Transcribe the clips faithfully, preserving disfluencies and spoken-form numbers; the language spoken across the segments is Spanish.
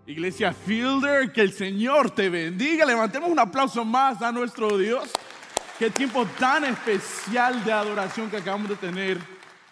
Iglesia Fielder, que el Señor te bendiga. Levantemos un aplauso más a nuestro Dios. Qué tiempo tan especial de adoración que acabamos de tener.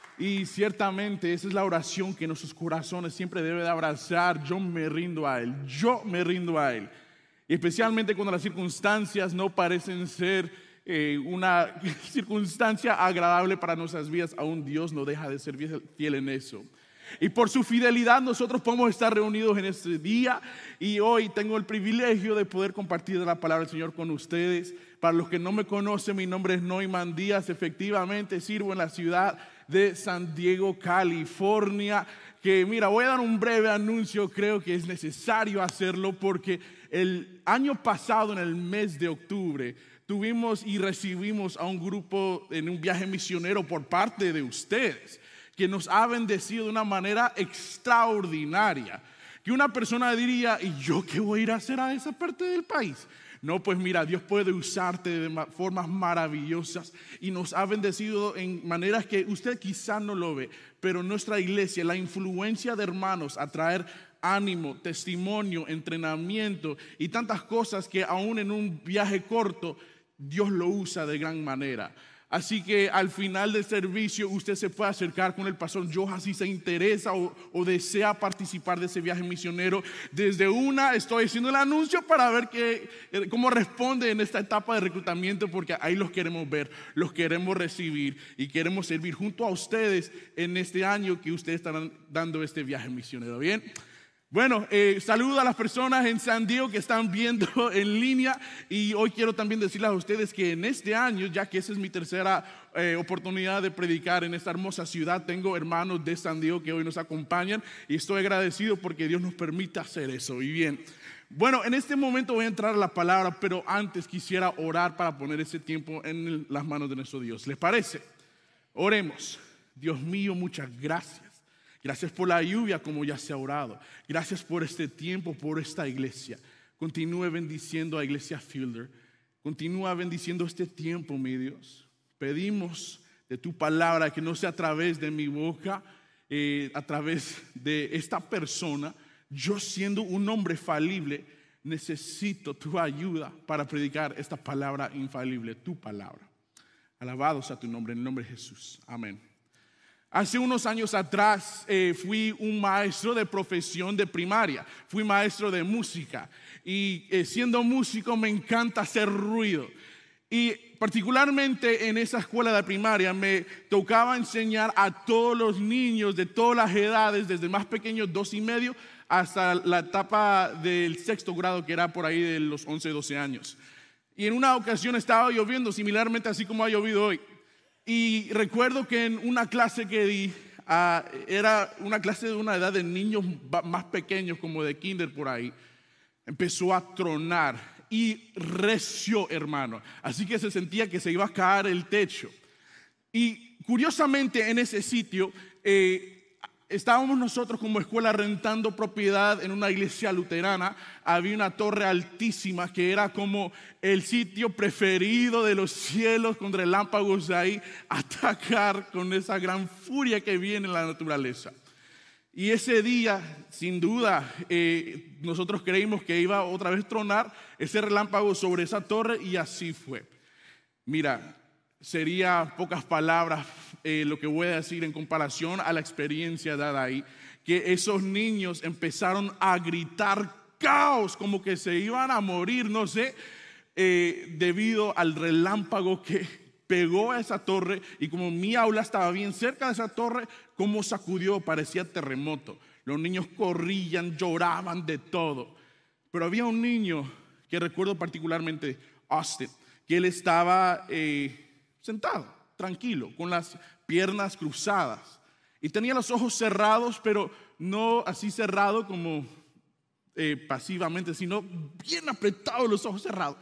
Y ciertamente esa es la oración que nuestros corazones siempre deben de abrazar. Yo me rindo a Él, yo me rindo a Él. Y especialmente cuando las circunstancias no parecen ser eh, una circunstancia agradable para nuestras vidas, aún Dios no deja de ser fiel en eso. Y por su fidelidad nosotros podemos estar reunidos en este día. Y hoy tengo el privilegio de poder compartir la palabra del Señor con ustedes. Para los que no me conocen, mi nombre es Neumann Díaz. Efectivamente sirvo en la ciudad de San Diego, California. Que mira, voy a dar un breve anuncio. Creo que es necesario hacerlo porque el año pasado, en el mes de octubre, tuvimos y recibimos a un grupo en un viaje misionero por parte de ustedes, que nos ha bendecido de una manera extraordinaria. Que una persona diría, ¿y yo qué voy a ir a hacer a esa parte del país? No, pues mira, Dios puede usarte de formas maravillosas y nos ha bendecido en maneras que usted quizá no lo ve. Pero nuestra iglesia, la influencia de hermanos a traer ánimo, testimonio, entrenamiento y tantas cosas que aún en un viaje corto, Dios lo usa de gran manera. Así que al final del servicio usted se puede acercar con el pastor Johan si se interesa o, o desea participar de ese viaje misionero. Desde una estoy haciendo el anuncio para ver que, cómo responde en esta etapa de reclutamiento, porque ahí los queremos ver, los queremos recibir y queremos servir junto a ustedes en este año que ustedes estarán dando este viaje misionero. Bien. Bueno, eh, saludo a las personas en San Diego que están viendo en línea, y hoy quiero también decirles a ustedes que en este año, ya que esa es mi tercera eh, oportunidad de predicar en esta hermosa ciudad, tengo hermanos de San Diego que hoy nos acompañan y estoy agradecido porque Dios nos permite hacer eso. Y bien, bueno, en este momento voy a entrar a la palabra, pero antes quisiera orar para poner ese tiempo en las manos de nuestro Dios. ¿Les parece? Oremos. Dios mío, muchas gracias. Gracias por la lluvia como ya se ha orado. Gracias por este tiempo, por esta iglesia. Continúe bendiciendo a Iglesia Fielder. Continúa bendiciendo este tiempo, mi Dios. Pedimos de tu palabra que no sea a través de mi boca, eh, a través de esta persona. Yo siendo un hombre falible, necesito tu ayuda para predicar esta palabra infalible, tu palabra. Alabado sea tu nombre, en el nombre de Jesús. Amén. Hace unos años atrás eh, fui un maestro de profesión de primaria, fui maestro de música y eh, siendo músico me encanta hacer ruido. Y particularmente en esa escuela de primaria me tocaba enseñar a todos los niños de todas las edades, desde más pequeños, dos y medio, hasta la etapa del sexto grado, que era por ahí de los once, doce años. Y en una ocasión estaba lloviendo, similarmente así como ha llovido hoy. Y recuerdo que en una clase que di, uh, era una clase de una edad de niños más pequeños, como de kinder por ahí, empezó a tronar y reció, hermano. Así que se sentía que se iba a caer el techo. Y curiosamente en ese sitio eh, estábamos nosotros como escuela rentando propiedad en una iglesia luterana. Había una torre altísima que era como el sitio preferido de los cielos, con relámpagos de ahí, atacar con esa gran furia que viene en la naturaleza. Y ese día, sin duda, eh, nosotros creímos que iba otra vez a tronar ese relámpago sobre esa torre, y así fue. Mira, sería pocas palabras eh, lo que voy a decir en comparación a la experiencia dada ahí, que esos niños empezaron a gritar caos, como que se iban a morir, no sé, eh, debido al relámpago que pegó a esa torre. Y como mi aula estaba bien cerca de esa torre, como sacudió, parecía terremoto. Los niños corrían, lloraban, de todo. Pero había un niño que recuerdo particularmente, Austin, que él estaba eh, sentado, tranquilo, con las piernas cruzadas, y tenía los ojos cerrados, pero no así cerrado como eh, pasivamente, sino bien apretados los ojos cerrados.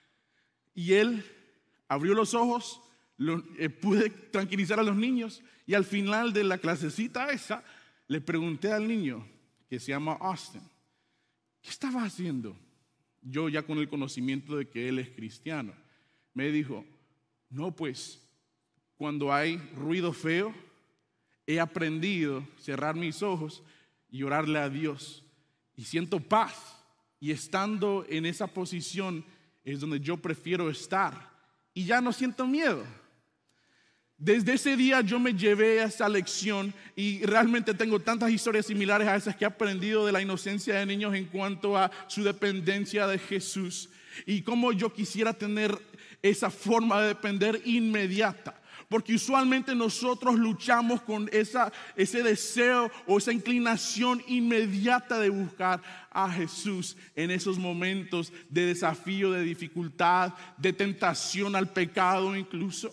Y él abrió los ojos, lo, eh, pude tranquilizar a los niños, y al final de la clasecita esa le pregunté al niño, que se llama Austin, ¿qué estaba haciendo? Yo ya con el conocimiento de que él es cristiano. Me dijo, no, pues cuando hay ruido feo he aprendido a cerrar mis ojos y orarle a Dios, y siento paz. Y estando en esa posición es donde yo prefiero estar. Y ya no siento miedo. Desde ese día yo me llevé a esa lección y realmente tengo tantas historias similares a esas que he aprendido de la inocencia de niños en cuanto a su dependencia de Jesús y cómo yo quisiera tener esa forma de depender inmediata. Porque usualmente nosotros luchamos con esa, ese deseo o esa inclinación inmediata de buscar a Jesús en esos momentos de desafío, de dificultad, de tentación al pecado incluso.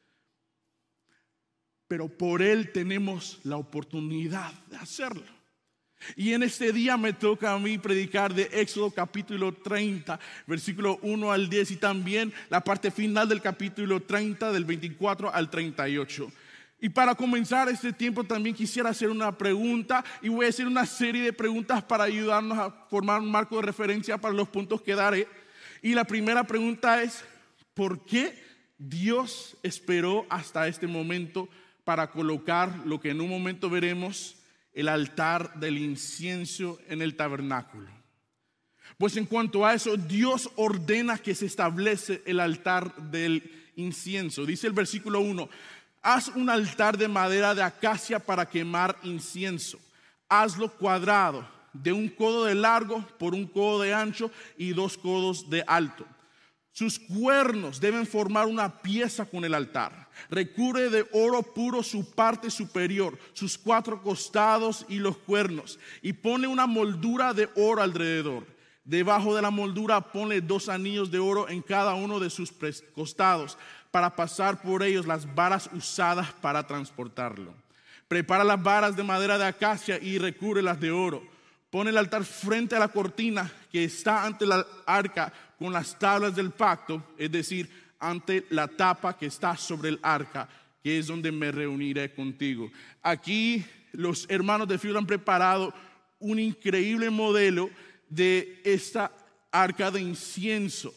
Pero por Él tenemos la oportunidad de hacerlo. Y en este día me toca a mí predicar de Éxodo capítulo treinta, versículo uno al diez, y también la parte final del capítulo treinta, del veinticuatro al treinta y ocho. Y para comenzar este tiempo también quisiera hacer una pregunta, y voy a hacer una serie de preguntas para ayudarnos a formar un marco de referencia para los puntos que daré. Y la primera pregunta es, ¿por qué Dios esperó hasta este momento para colocar lo que en un momento veremos, el altar del incienso en el tabernáculo? Pues en cuanto a eso, Dios ordena que se establece el altar del incienso. Dice el versículo uno, haz un altar de madera de acacia para quemar incienso. Hazlo cuadrado, de un codo de largo por un codo de ancho y dos codos de alto. Sus cuernos deben formar una pieza con el altar. Recubre de oro puro su parte superior, sus cuatro costados y los cuernos, y pone una moldura de oro alrededor. Debajo de la moldura pone dos anillos de oro en cada uno de sus costados, para pasar por ellos las varas usadas para transportarlo. Prepara las varas de madera de acacia y recúbrelas de oro. Pone el altar frente a la cortina que está ante la arca con las tablas del pacto, es decir, ante la tapa que está sobre el arca, que es donde me reuniré contigo. Aquí los hermanos de Field han preparado un increíble modelo de esta arca de incienso,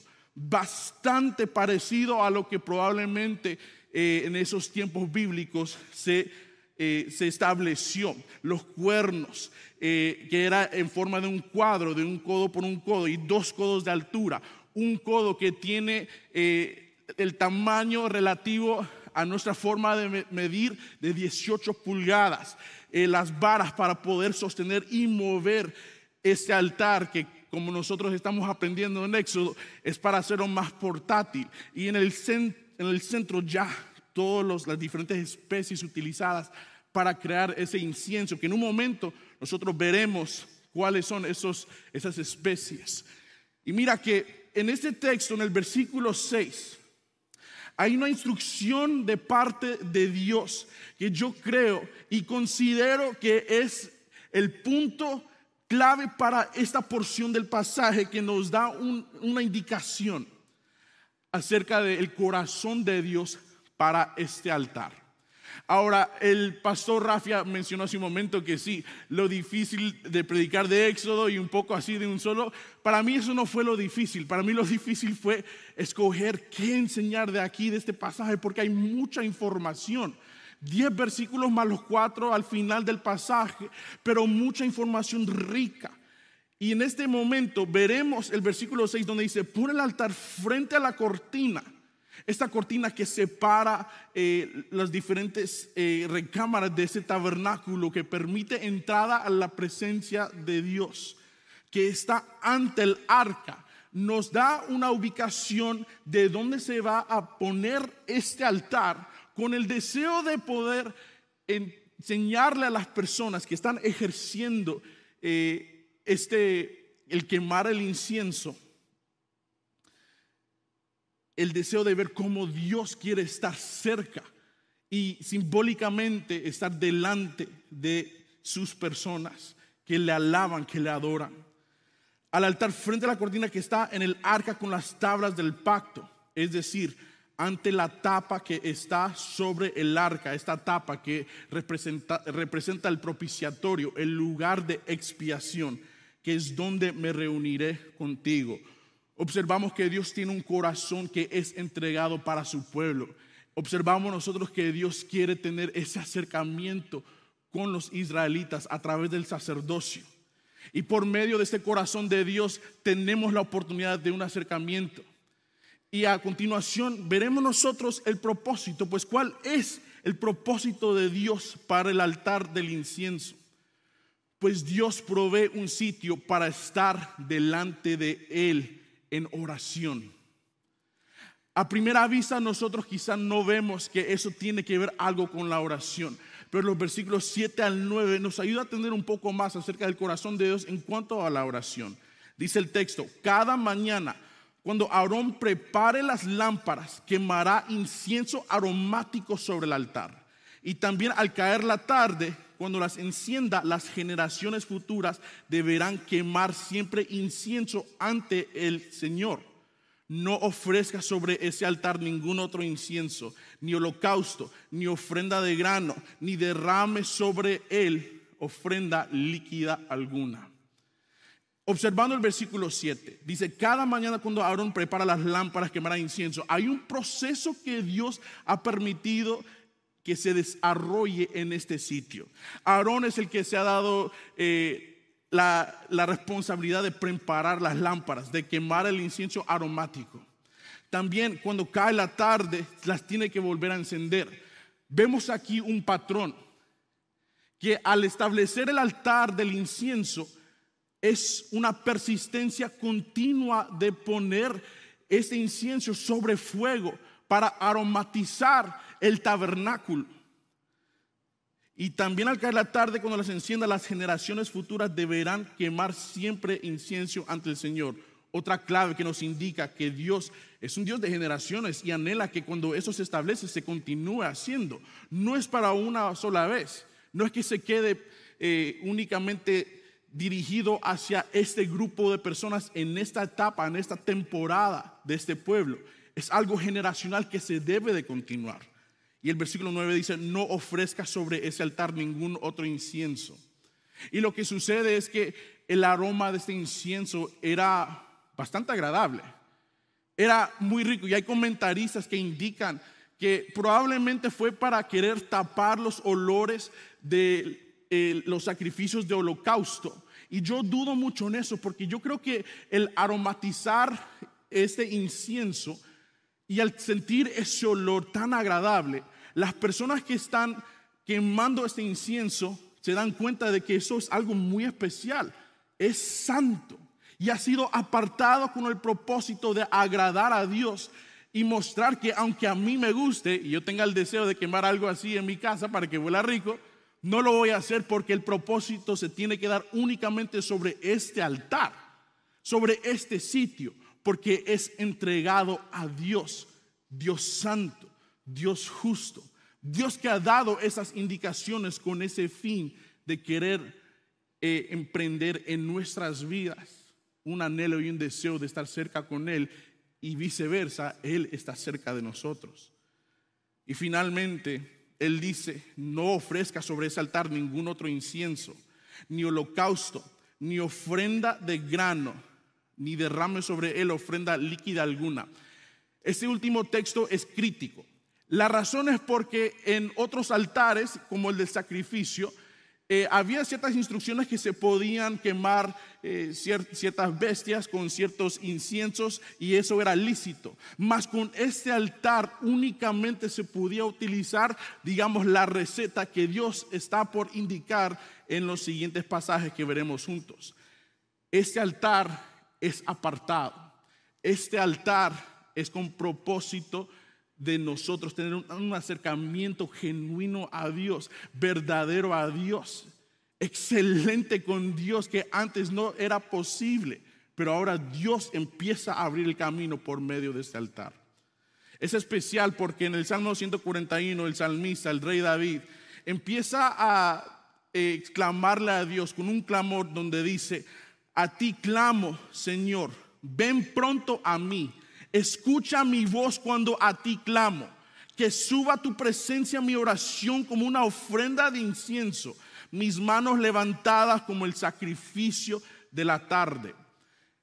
bastante parecido a lo que probablemente eh, en esos tiempos bíblicos se Eh, se estableció. Los cuernos, eh, que era en forma de un cuadro, de un codo por un codo y dos codos de altura. Un codo que tiene eh, el tamaño relativo a nuestra forma de me- medir de dieciocho pulgadas. Eh, las varas para poder sostener y mover este altar que, como nosotros estamos aprendiendo en Éxodo, es para hacerlo más portátil. Y en el, cent- en el centro ya todas las diferentes especies utilizadas para crear ese incienso, que en un momento nosotros veremos cuáles son esos, esas especies. Y mira que en este texto, en el versículo seis, hay una instrucción de parte de Dios que yo creo y considero que es el punto clave para esta porción del pasaje, que nos da un, una indicación acerca del corazón de Dios para este altar. Ahora, el pastor Rafia mencionó hace un momento que sí, lo difícil de predicar de Éxodo y un poco así de un solo, para mí eso no fue lo difícil. Para mí lo difícil fue escoger qué enseñar de aquí, de este pasaje, porque hay mucha información. Diez versículos más los cuatro al final del pasaje, pero mucha información rica. Y en este momento veremos el versículo seis donde dice, pon el altar frente a la cortina. Esta cortina que separa eh, las diferentes eh, recámaras de ese tabernáculo, que permite entrada a la presencia de Dios, que está ante el arca, nos da una ubicación de dónde se va a poner este altar, con el deseo de poder enseñarle a las personas que están ejerciendo eh, este, el quemar el incienso, el deseo de ver cómo Dios quiere estar cerca y simbólicamente estar delante de sus personas que le alaban, que le adoran. Al altar frente a la cortina que está en el arca con las tablas del pacto, es decir, ante la tapa que está sobre el arca, esta tapa que representa, representa el propiciatorio, el lugar de expiación, que es donde me reuniré contigo. Observamos que Dios tiene un corazón que es entregado para su pueblo. Observamos nosotros que Dios quiere tener ese acercamiento con los israelitas a través del sacerdocio. Y por medio de este corazón de Dios tenemos la oportunidad de un acercamiento. Y a continuación veremos nosotros el propósito, pues ¿cuál es el propósito de Dios para el altar del incienso? Pues Dios provee un sitio para estar delante de Él en oración. A primera vista nosotros quizás no vemos que eso tiene que ver algo con la oración, pero los versículos siete al nueve nos ayuda a entender un poco más acerca del corazón de Dios en cuanto a la oración. Dice el texto: cada mañana cuando Aarón prepare las lámparas, quemará incienso aromático sobre el altar. Y también al caer la tarde, cuando las encienda, las generaciones futuras deberán quemar siempre incienso ante el Señor. No ofrezca sobre ese altar ningún otro incienso, ni holocausto, ni ofrenda de grano, ni derrame sobre él ofrenda líquida alguna. Observando el versículo siete, dice: cada mañana cuando Aarón prepara las lámparas, quemará incienso. Hay un proceso que Dios ha permitido que se desarrolle en este sitio. Aarón es el que se ha dado eh, la, la responsabilidad de preparar las lámparas, de quemar el incienso aromático. También cuando cae la tarde las tiene que volver a encender. Vemos aquí un patrón que al establecer el altar del incienso es una persistencia continua de poner este incienso sobre fuego para aromatizar el tabernáculo. Y también al caer la tarde, cuando las encienda, las generaciones futuras deberán quemar siempre incienso ante el Señor. Otra clave que nos indica que Dios es un Dios de generaciones y anhela que cuando eso se establece se continúe haciendo. No es para una sola vez, no es que se quede eh, únicamente dirigido hacia este grupo de personas en esta etapa, en esta temporada de este pueblo. Es algo generacional que se debe de continuar. Y el versículo nueve dice: no ofrezca sobre ese altar ningún otro incienso. Y lo que sucede es que el aroma de este incienso era bastante agradable, era muy rico. Y hay comentaristas que indican que probablemente fue para querer tapar los olores de eh, los sacrificios de holocausto. Y yo dudo mucho en eso, porque yo creo que el aromatizar este incienso y al sentir ese olor tan agradable, las personas que están quemando este incienso se dan cuenta de que eso es algo muy especial, es santo y ha sido apartado con el propósito de agradar a Dios y mostrar que aunque a mí me guste y yo tenga el deseo de quemar algo así en mi casa para que huela rico, no lo voy a hacer, porque el propósito se tiene que dar únicamente sobre este altar, sobre este sitio, porque es entregado a Dios, Dios santo, Dios justo, Dios que ha dado esas indicaciones con ese fin de querer eh, emprender en nuestras vidas un anhelo y un deseo de estar cerca con Él, y viceversa, Él está cerca de nosotros. Y finalmente Él dice: no ofrezca sobre ese altar ningún otro incienso, ni holocausto, ni ofrenda de grano, ni derrame sobre él ofrenda líquida alguna. Este último texto es crítico. La razón es porque en otros altares, como el del sacrificio, eh, había ciertas instrucciones que se podían quemar eh, cier- ciertas bestias con ciertos inciensos, y eso era lícito. Mas con este altar únicamente se podía utilizar, digamos, la receta que Dios está por indicar en los siguientes pasajes que veremos juntos. Este altar es apartado. Este altar es con propósito de nosotros tener un, un acercamiento genuino a Dios, verdadero a Dios, excelente con Dios, que antes no era posible, pero ahora Dios empieza a abrir el camino por medio de este altar. Es especial porque en el Salmo ciento cuarenta y uno el salmista, el rey David, empieza a eh, exclamarle a Dios con un clamor donde dice: a ti clamo, Señor, ven pronto a mí. Escucha mi voz cuando a ti clamo. Que suba a tu presencia mi oración como una ofrenda de incienso, mis manos levantadas como el sacrificio de la tarde.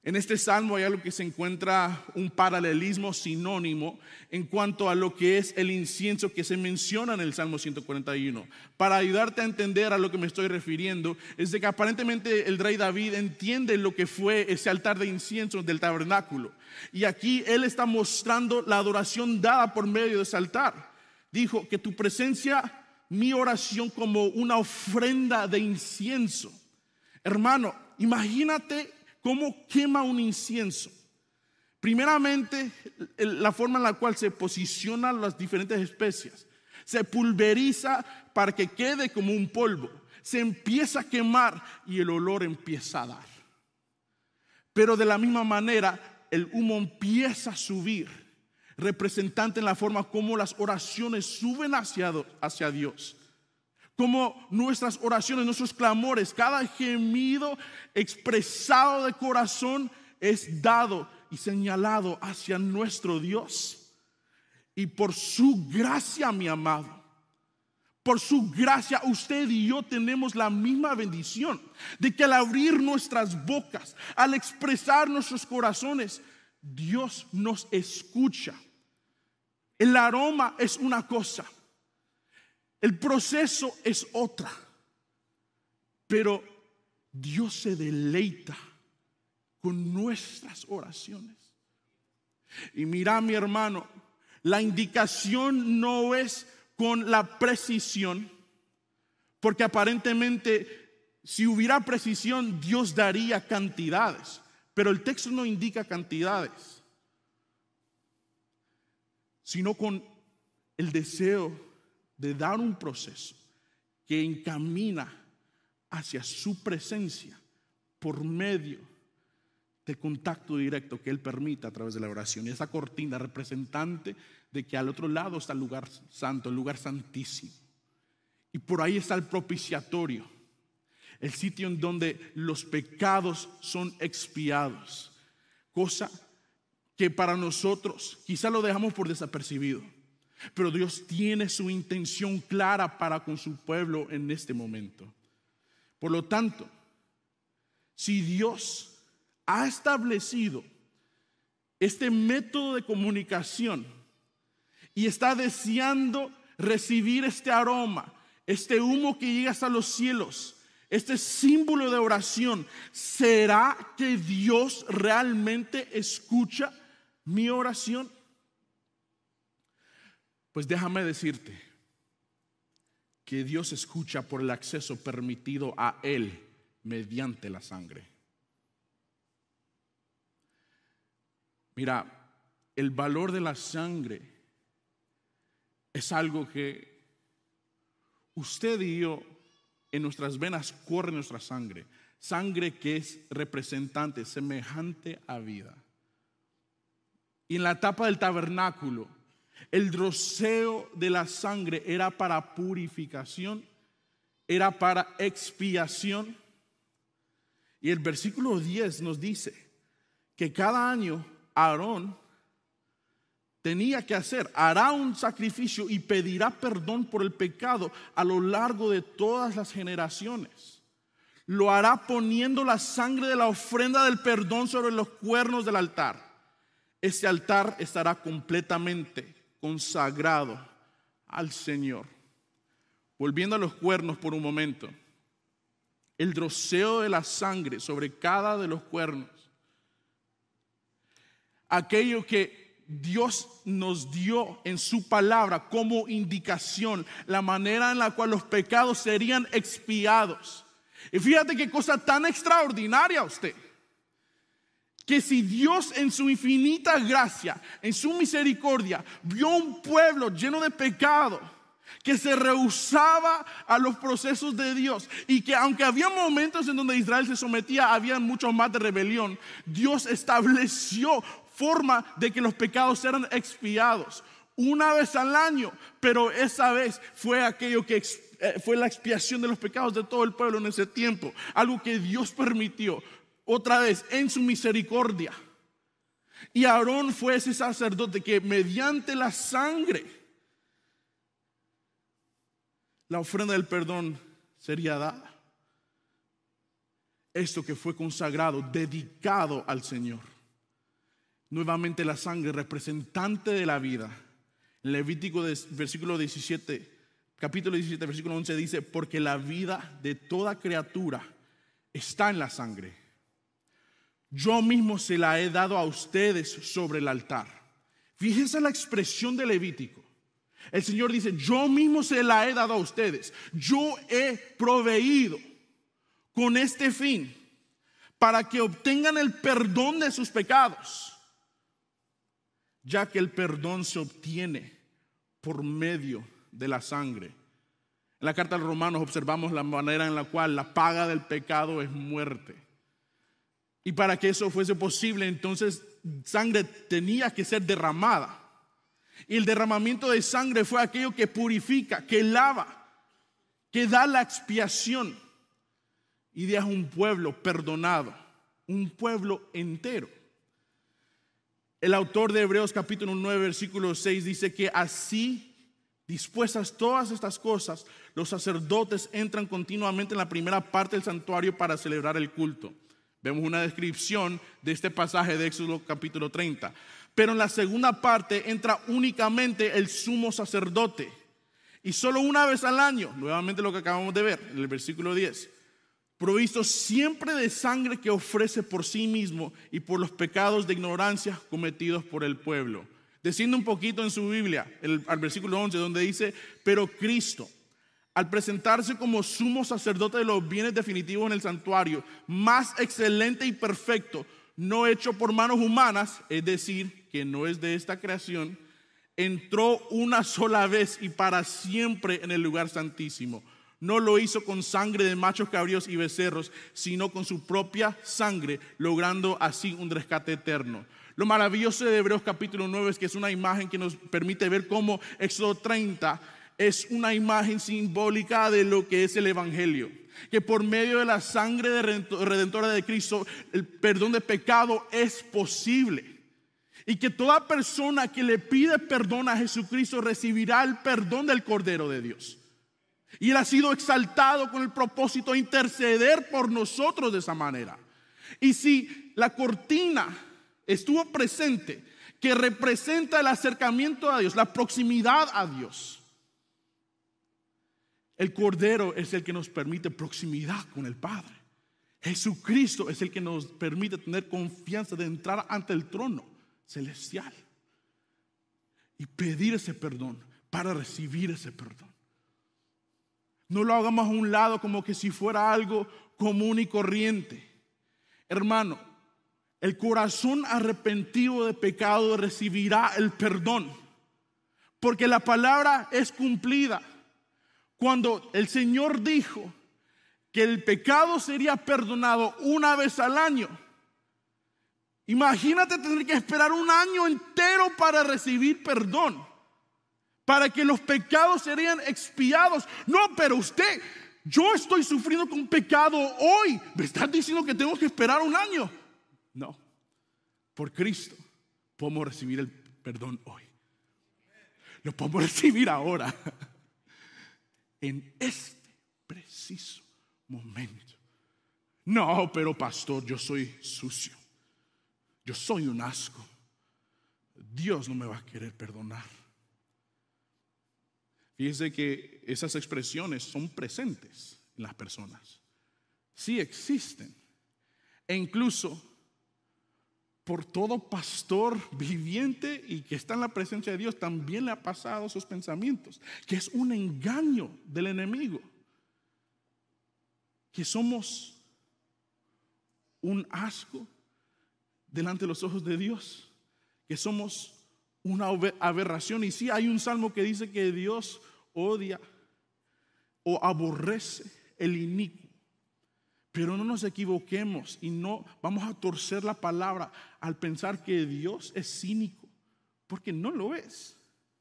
En este salmo hay algo que se encuentra un paralelismo sinónimo en cuanto a lo que es el incienso que se menciona en el Salmo ciento cuarenta y uno. Para ayudarte a entender a lo que me estoy refiriendo, es de que aparentemente el rey David entiende lo que fue ese altar de incienso del tabernáculo. Y aquí él está mostrando la adoración dada por medio de ese altar. Dijo que tu presencia, mi oración como una ofrenda de incienso. Hermano, imagínate cómo quema un incienso. Primeramente, la forma en la cual se posicionan las diferentes especias. Se pulveriza para que quede como un polvo. Se empieza a quemar y el olor empieza a dar. Pero de la misma manera, el humo empieza a subir, representante en la forma como las oraciones suben hacia, hacia Dios. Como nuestras oraciones, nuestros clamores, cada gemido expresado de corazón es dado y señalado hacia nuestro Dios. Y por su gracia, mi amado, por su gracia, usted y yo tenemos la misma bendición de que al abrir nuestras bocas, al expresar nuestros corazones, Dios nos escucha. El aroma es una cosa, el proceso es otra, pero Dios se deleita con nuestras oraciones. Y mira, mi hermano, la indicación no es con la precisión, porque aparentemente si hubiera precisión Dios daría cantidades, pero el texto no indica cantidades, sino con el deseo de dar un proceso que encamina hacia su presencia por medio del contacto directo que Él permite a través de la oración. Y esa cortina representante de que al otro lado está el lugar santo, el lugar santísimo. Y por ahí está el propiciatorio, el sitio en donde los pecados son expiados. Cosa que para nosotros quizá lo dejamos por desapercibido. Pero Dios tiene su intención clara para con su pueblo en este momento. Por lo tanto, si Dios ha establecido este método de comunicación y está deseando recibir este aroma, este humo que llega hasta los cielos, este símbolo de oración, ¿será que Dios realmente escucha mi oración? Pues déjame decirte que Dios escucha por el acceso permitido a Él mediante la sangre. Mira, el valor de la sangre es algo que usted y yo, en nuestras venas corre nuestra sangre, sangre que es representante, semejante a vida. Y en la etapa del tabernáculo, el roceo de la sangre era para purificación, era para expiación. Y el versículo diez nos dice que cada año Aarón tenía que hacer, hará un sacrificio y pedirá perdón por el pecado a lo largo de todas las generaciones. Lo hará poniendo la sangre de la ofrenda del perdón sobre los cuernos del altar. Este altar estará completamente consagrado al Señor. Volviendo a los cuernos por un momento, el roceo de la sangre sobre cada de los cuernos, aquello que Dios nos dio en su palabra como indicación, la manera en la cual los pecados serían expiados. Y fíjate qué cosa tan extraordinaria usted, que si Dios en su infinita gracia, en su misericordia, vio un pueblo lleno de pecado, que se rehusaba a los procesos de Dios, y que aunque había momentos en donde Israel se sometía, había mucho más de rebelión, Dios estableció forma de que los pecados eran expiados una vez al año, pero esa vez fue aquello que fue la expiación de los pecados de todo el pueblo en ese tiempo, algo que Dios permitió otra vez en su misericordia. Y Aarón fue ese sacerdote que mediante la sangre, la ofrenda del perdón sería dada. esto que fue consagrado, dedicado al Señor. Nuevamente la sangre, representante de la vida. En Levítico versículo diecisiete, capítulo diecisiete, versículo once dice: porque la vida de toda criatura está en la sangre. Yo mismo se la he dado a ustedes sobre el altar. Fíjense la expresión de Levítico. El Señor dice: yo mismo se la he dado a ustedes. Yo he proveído con este fin, para que obtengan el perdón de sus pecados, ya que el perdón se obtiene por medio de la sangre. En la carta a los Romanos observamos la manera en la cual la paga del pecado es muerte. Y para que eso fuese posible, entonces sangre tenía que ser derramada. Y el derramamiento de sangre fue aquello que purifica, que lava, que da la expiación y deja un pueblo perdonado, un pueblo entero. El autor de Hebreos capítulo nueve versículo seis dice que así, dispuestas todas estas cosas, los sacerdotes entran continuamente en la primera parte del santuario para celebrar el culto. Vemos una descripción de este pasaje de Éxodo capítulo treinta. Pero en la segunda parte entra únicamente el sumo sacerdote, y solo una vez al año, nuevamente lo que acabamos de ver en el versículo diez, provisto siempre de sangre que ofrece por sí mismo y por los pecados de ignorancia cometidos por el pueblo. Desciende un poquito en su Biblia, el, al versículo once, donde dice: pero Cristo, al presentarse como sumo sacerdote de los bienes definitivos en el santuario, más excelente y perfecto, no hecho por manos humanas, es decir, que no es de esta creación, entró una sola vez y para siempre en el lugar santísimo. No lo hizo con sangre de machos cabríos y becerros, sino con su propia sangre, logrando así un rescate eterno. Lo maravilloso de Hebreos capítulo nueve es que es una imagen que nos permite ver cómo Éxodo treinta es una imagen simbólica de lo que es el evangelio. Que por medio de la sangre redentora de Cristo, el perdón de pecado es posible. Y que toda persona que le pide perdón a Jesucristo recibirá el perdón del Cordero de Dios. Y Él ha sido exaltado con el propósito de interceder por nosotros de esa manera. Y si la cortina estuvo presente, que representa el acercamiento a Dios, la proximidad a Dios, el Cordero es el que nos permite proximidad con el Padre. Jesucristo es el que nos permite tener confianza de entrar ante el trono celestial y pedir ese perdón para recibir ese perdón. No lo hagamos a un lado como que si fuera algo común y corriente. Hermano, el corazón arrepentido de pecado recibirá el perdón, porque la palabra es cumplida. Cuando el Señor dijo que el pecado sería perdonado una vez al año, imagínate tener que esperar un año entero para recibir perdón, para que los pecados serían expiados. No, pero usted, yo estoy sufriendo con pecado hoy. ¿Me estás diciendo que tengo que esperar un año? No, por Cristo podemos recibir el perdón hoy. Lo podemos recibir ahora, en este preciso momento. No, pero pastor, yo soy sucio, yo soy un asco, Dios no me va a querer perdonar. Fíjese que esas expresiones son presentes en las personas, sí existen, e incluso por todo pastor viviente y que está en la presencia de Dios también le ha pasado esos pensamientos, que es un engaño del enemigo, que somos un asco delante de los ojos de Dios, que somos una aberración. Y sí, hay un salmo que dice que Dios odia o aborrece el inicuo. Pero no nos equivoquemos y no vamos a torcer la palabra al pensar que Dios es cínico, porque no lo es.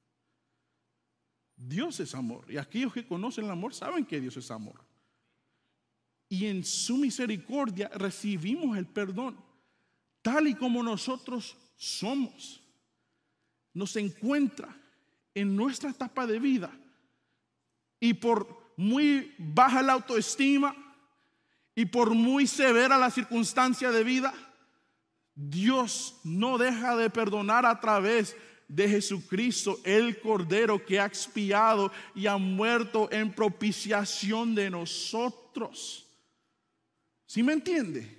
Dios es amor, y aquellos que conocen el amor saben que Dios es amor. Y en su misericordia recibimos el perdón, tal y como nosotros somos. Nos encuentra en nuestra etapa de vida, y por muy baja la autoestima Y por muy severa la circunstancia de vida, Dios no deja de perdonar a través de Jesucristo, el Cordero que ha expiado y ha muerto en propiciación de nosotros. ¿Sí me entiende?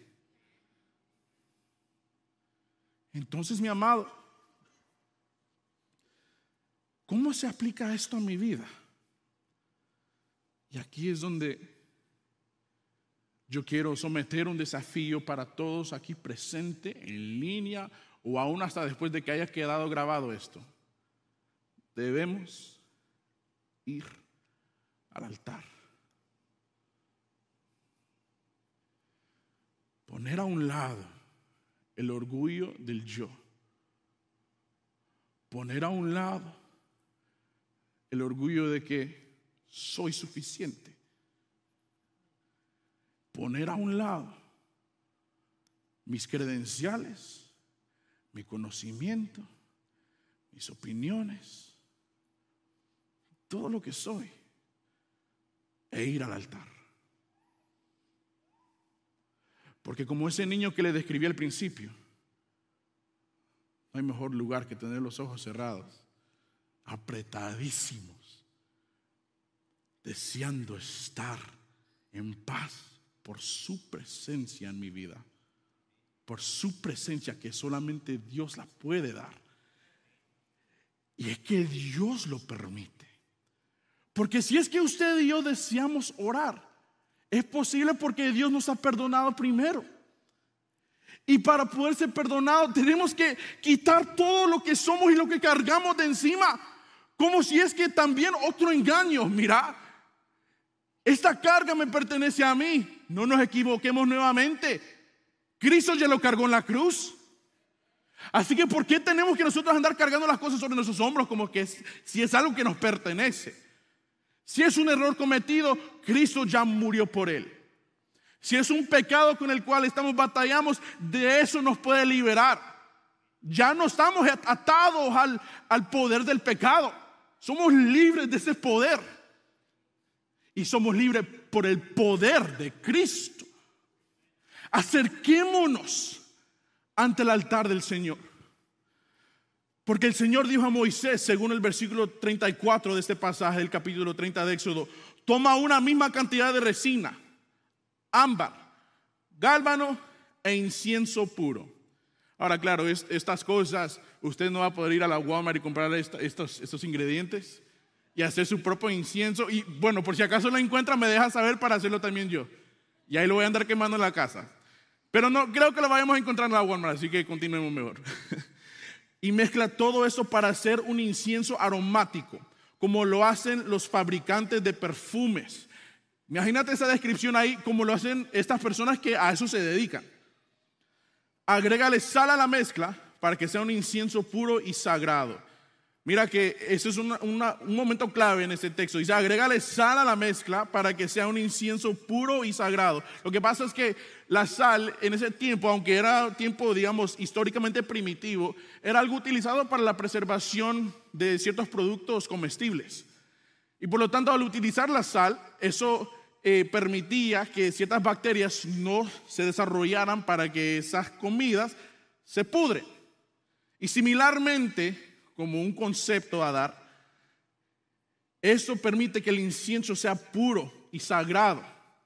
Entonces, mi amado, ¿cómo se aplica esto a mi vida? Y aquí es donde yo quiero someter un desafío para todos aquí presentes, en línea, o aún hasta después de que haya quedado grabado esto. Debemos ir al altar. Poner a un lado el orgullo del yo. Poner a un lado el orgullo de que soy suficiente. Poner a un lado mis credenciales, mi conocimiento, mis opiniones, todo lo que soy, e ir al altar. Porque como ese niño que le describí al principio, no hay mejor lugar que tener los ojos cerrados, apretadísimos, deseando estar en paz por su presencia en mi vida, por su presencia que solamente Dios la puede dar. Y es que Dios lo permite. Porque si es que usted y yo deseamos orar, es posible porque Dios nos ha perdonado primero. Y para poder ser perdonados tenemos que quitar todo lo que somos y lo que cargamos de encima. Como si es que también otro engaño. Mira, esta carga me pertenece a mí. No nos equivoquemos nuevamente. Cristo ya lo cargó en la cruz. Así que ¿por qué tenemos que nosotros andar cargando las cosas sobre nuestros hombros como que es, si es algo que nos pertenece? Si es un error cometido, Cristo ya murió por él. Si es un pecado con el cual estamos batallando, de eso nos puede liberar. Ya no estamos atados al, al poder del pecado. Somos libres de ese poder. Y somos libres por el poder de Cristo. Acerquémonos ante el altar del Señor. Porque el Señor dijo a Moisés, según el versículo treinta y cuatro de este pasaje del capítulo treinta de Éxodo: toma una misma cantidad de resina, ámbar, gálbano e incienso puro. Ahora, claro, es, estas cosas, usted no va a poder ir a la Walmart y comprar esta, estos, estos ingredientes y hacer su propio incienso. Y bueno, por si acaso lo encuentra, me deja saber para hacerlo también yo. Y ahí lo voy a andar quemando en la casa. Pero no creo que lo vayamos a encontrar en la Walmart, así que continuemos mejor. Y mezcla todo eso para hacer un incienso aromático, como lo hacen los fabricantes de perfumes. Imagínate esa descripción ahí, como lo hacen estas personas que a eso se dedican. Agrégale sal a la mezcla para que sea un incienso puro y sagrado. Mira que ese es una, una, un momento clave en este texto. Dice, agrégale sal a la mezcla para que sea un incienso puro y sagrado. Lo que pasa es que la sal en ese tiempo, aunque era tiempo, digamos, históricamente primitivo, era algo utilizado para la preservación de ciertos productos comestibles. Y por lo tanto, al utilizar la sal, eso eh, permitía que ciertas bacterias no se desarrollaran para que esas comidas se pudren. Y similarmente, como un concepto a dar, esto permite que el incienso sea puro y sagrado,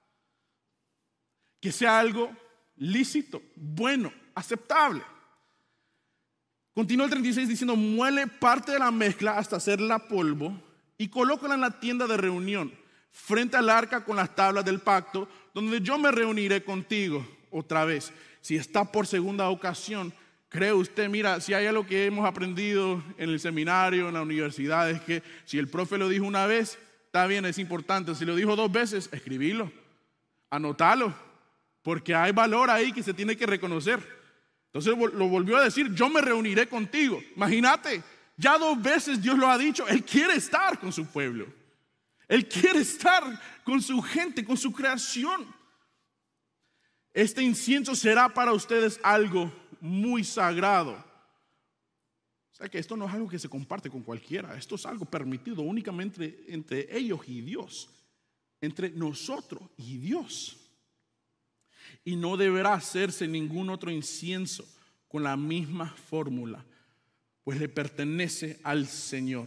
que sea algo lícito, bueno, aceptable. Continúa el treinta y seis diciendo, muele parte de la mezcla hasta hacerla polvo y colócala en la tienda de reunión, frente al arca con las tablas del pacto, donde yo me reuniré contigo otra vez. Si está por segunda ocasión, ¿cree usted? Mira, si hay algo que hemos aprendido en el seminario, en la universidad, es que si el profe lo dijo una vez, está bien, es importante. Si lo dijo dos veces, escribilo, anotalo, porque hay valor ahí que se tiene que reconocer. Entonces lo volvió a decir, yo me reuniré contigo. Imagínate, ya dos veces Dios lo ha dicho, Él quiere estar con su pueblo. Él quiere estar con su gente, con su creación. Este incienso será para ustedes algo muy sagrado. O sea que esto no es algo que se comparte con cualquiera. Esto es algo permitido únicamente entre ellos y Dios, entre nosotros y Dios. y no deberá hacerse ningún otro incienso con la misma fórmula, pues le pertenece al Señor.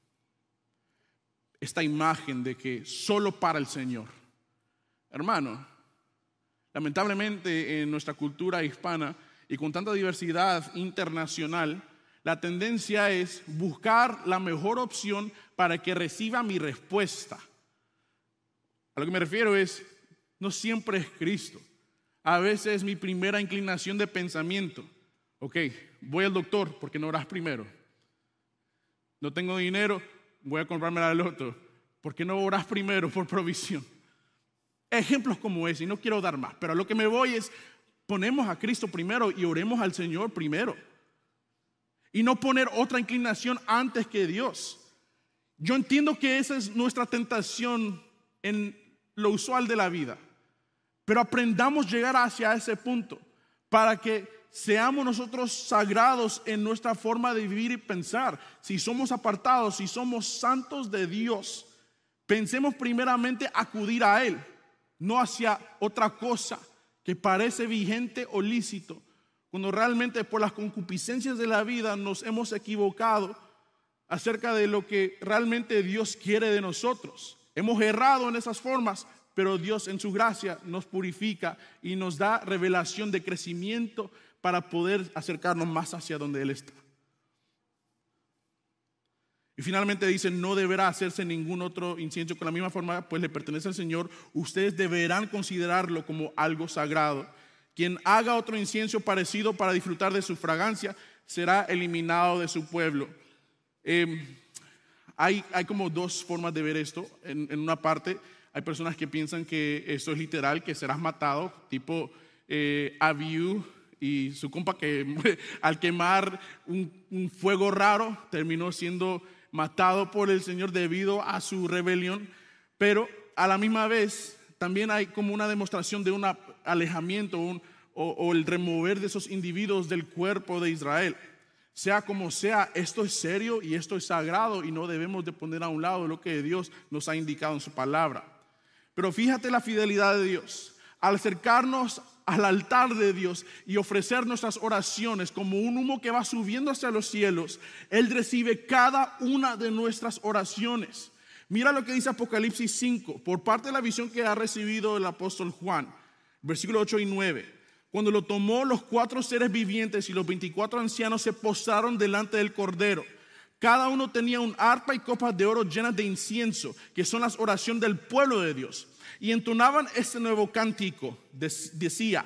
Esta imagen de que solo para el Señor. Hermano, lamentablemente en nuestra cultura hispana y con tanta diversidad internacional, la tendencia es buscar la mejor opción para que reciba mi respuesta. A lo que me refiero es, no siempre es Cristo. A veces es mi primera inclinación de pensamiento. Ok, voy al doctor, ¿por qué no oras primero? No tengo dinero, voy a comprarme la loto. ¿Por qué no oras primero por provisión? Ejemplos como ese, y no quiero dar más, pero a lo que me voy es, ponemos a Cristo primero y oremos al Señor primero. Y no poner otra inclinación antes que Dios. Yo entiendo que esa es nuestra tentación en lo usual de la vida, pero aprendamos llegar hacia ese punto para que seamos nosotros sagrados en nuestra forma de vivir y pensar. Si somos apartados, si somos santos de Dios, pensemos primeramente acudir a Él, no hacia otra cosa que parece vigente o lícito, cuando realmente por las concupiscencias de la vida nos hemos equivocado acerca de lo que realmente Dios quiere de nosotros. Hemos errado en esas formas, pero Dios en su gracia nos purifica y nos da revelación de crecimiento para poder acercarnos más hacia donde Él está. Y finalmente dice, no deberá hacerse ningún otro incienso con la misma forma, pues le pertenece al Señor. Ustedes deberán considerarlo como algo sagrado. Quien haga otro incienso parecido para disfrutar de su fragancia será eliminado de su pueblo. Eh, hay, hay como dos formas de ver esto. En, en una parte hay personas que piensan que esto es literal, que serás matado, tipo eh, Abiú y su compa que al quemar un, un fuego raro terminó siendo matado por el Señor debido a su rebelión. Pero a la misma vez también hay como una demostración de un alejamiento un, o, o el remover de esos individuos del cuerpo de Israel. Sea como sea, esto es serio y esto es sagrado y no debemos de poner a un lado lo que Dios nos ha indicado en su palabra. Pero fíjate la fidelidad de Dios. Al acercarnos al altar de Dios y ofrecer nuestras oraciones como un humo que va subiendo hacia los cielos, Él recibe cada una de nuestras oraciones. Mira lo que dice Apocalipsis cinco, por parte de la visión que ha recibido el apóstol Juan, versículos ocho y nueve. Cuando lo tomó, los cuatro seres vivientes y los veinticuatro ancianos se postraron delante del Cordero. Cada uno tenía un arpa y copas de oro llenas de incienso, que son las oraciones del pueblo de Dios. Y entonaban este nuevo cántico, decía: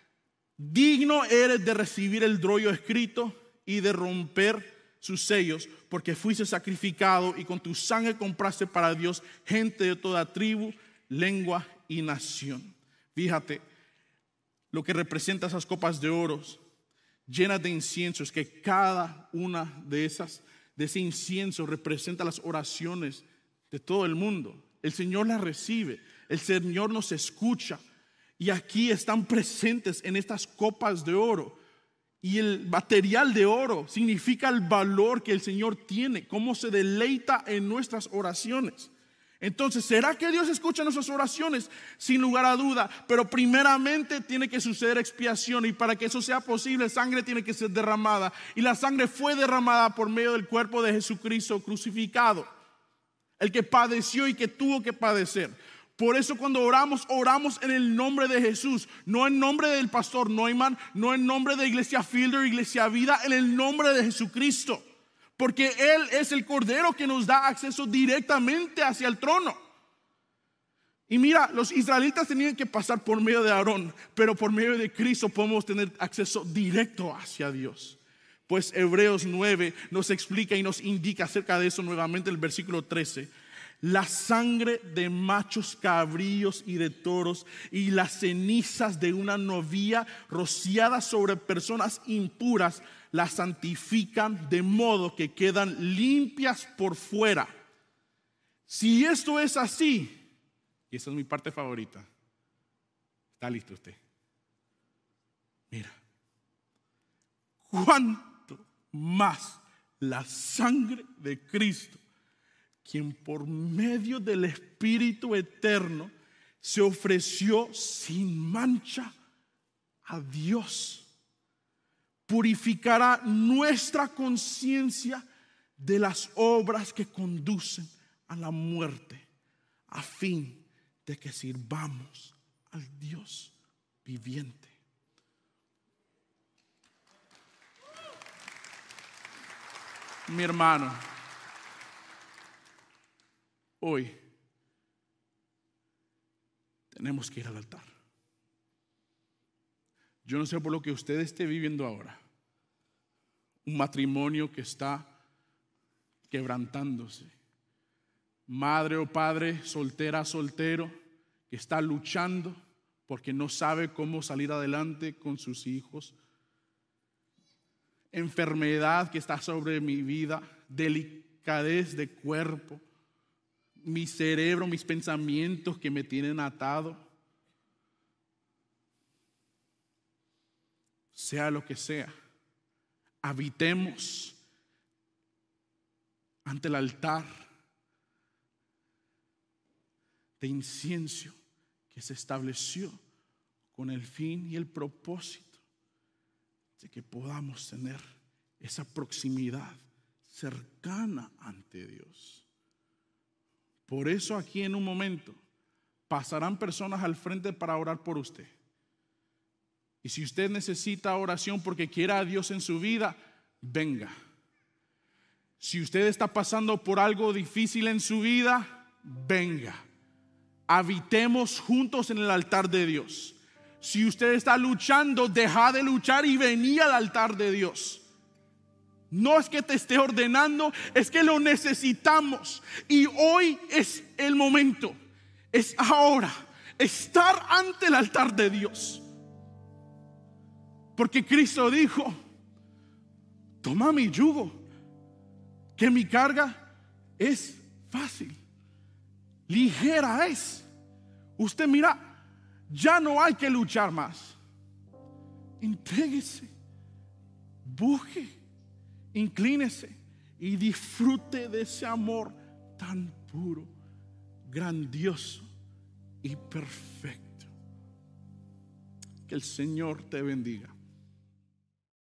digno eres de recibir el rollo escrito y de romper sus sellos, porque fuiste sacrificado y con tu sangre compraste para Dios gente de toda tribu, lengua y nación. Fíjate lo que representa esas copas de oro llenas de inciensos, que cada una de esas, de ese incienso representa las oraciones de todo el mundo. El Señor las recibe, el Señor nos escucha, y aquí están presentes en estas copas de oro. Y el material de oro significa el valor que el Señor tiene, cómo se deleita en nuestras oraciones. Entonces, ¿será que Dios escucha nuestras oraciones? Sin lugar a duda, pero primeramente tiene que suceder expiación, y para que eso sea posible, sangre tiene que ser derramada, y la sangre fue derramada por medio del cuerpo de Jesucristo crucificado, el que padeció y que tuvo que padecer. Por eso cuando oramos, oramos en el nombre de Jesús, no en nombre del pastor Neumann, no en nombre de Iglesia Fielder, Iglesia Vida, en el nombre de Jesucristo. Porque Él es el Cordero que nos da acceso directamente hacia el trono. Y mira, los israelitas tenían que pasar por medio de Aarón, pero por medio de Cristo podemos tener acceso directo hacia Dios. Pues Hebreos nueve nos explica y nos indica acerca de eso nuevamente, el versículo trece. La sangre de machos cabríos y de toros y las cenizas de una novía rociadas sobre personas impuras las santifican de modo que quedan limpias por fuera. Si esto es así, y esa es mi parte favorita, ¿está listo usted? Mira, ¿cuánto más la sangre de Cristo, quien por medio del Espíritu eterno se ofreció sin mancha a Dios. Purificará nuestra conciencia de las obras que conducen a la muerte, a fin de que sirvamos al Dios viviente. Mi hermano, hoy tenemos que ir al altar. Yo no sé por lo que usted esté viviendo ahora, un matrimonio que está quebrantándose, madre o padre, soltera, soltero, que está luchando porque no sabe cómo salir adelante con sus hijos, enfermedad que está sobre mi vida, delicadez de cuerpo, mi cerebro, mis pensamientos que me tienen atado. Sea lo que sea, habitemos ante el altar de incienso que se estableció con el fin y el propósito de que podamos tener esa proximidad cercana ante Dios. Por eso aquí en un momento pasarán personas al frente para orar por usted. Y si usted necesita oración porque quiera a Dios en su vida, venga. Si usted está pasando por algo difícil en su vida, venga. Habitemos juntos en el altar de Dios. Si usted está luchando, deja de luchar y vení al altar de Dios. No es que te esté ordenando, es que lo necesitamos. Y hoy es el momento, es ahora, estar ante el altar de Dios. Porque Cristo dijo: toma mi yugo, que mi carga es fácil, ligera es. Usted mira, ya no hay que luchar más. Entréguese, busque, inclínese y disfrute de ese amor tan puro, grandioso y perfecto. Que el Señor te bendiga.